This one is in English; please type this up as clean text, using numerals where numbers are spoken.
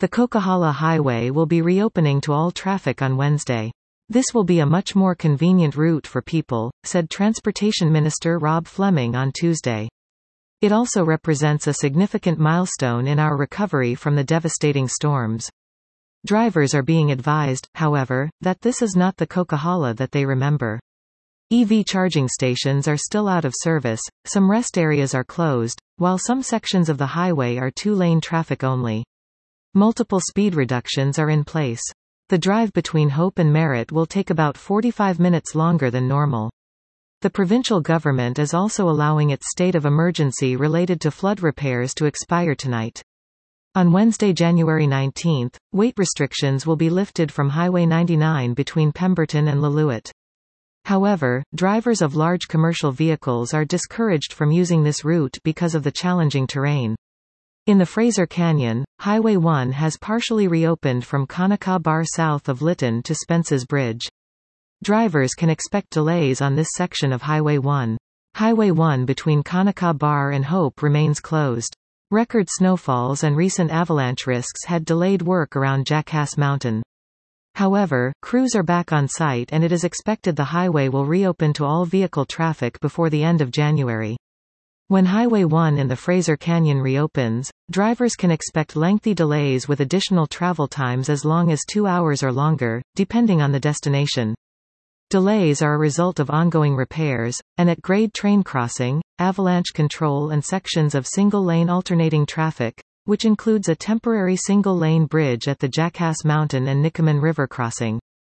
The Coquihalla Highway will be reopening to all traffic on Wednesday. This will be a much more convenient route for people, said Transportation Minister Rob Fleming on Tuesday. It also represents a significant milestone in our recovery from the devastating storms. Drivers are being advised, however, that this is not the Coquihalla that they remember. EV charging stations are still out of service, some rest areas are closed, while some sections of the highway are two-lane traffic only. Multiple speed reductions are in place. The drive between Hope and Merritt will take about 45 minutes longer than normal. The provincial government is also allowing its state of emergency related to flood repairs to expire tonight. On Wednesday, January 19, weight restrictions will be lifted from Highway 99 between Pemberton and Lillooet. However, drivers of large commercial vehicles are discouraged from using this route because of the challenging terrain. In the Fraser Canyon, Highway 1 has partially reopened from Conacaw Bar south of Lytton to Spence's Bridge. Drivers can expect delays on this section of Highway 1. Highway 1 between Conacaw Bar and Hope remains closed. Record snowfalls and recent avalanche risks had delayed work around Jackass Mountain. However, crews are back on site and it is expected the highway will reopen to all vehicle traffic before the end of January. When Highway 1 in the Fraser Canyon reopens, drivers can expect lengthy delays with additional travel times as long as 2 hours or longer, depending on the destination. Delays are a result of ongoing repairs, and at grade train crossing, avalanche control and sections of single-lane alternating traffic, which includes a temporary single-lane bridge at the Jackass Mountain and Nikoman River crossing.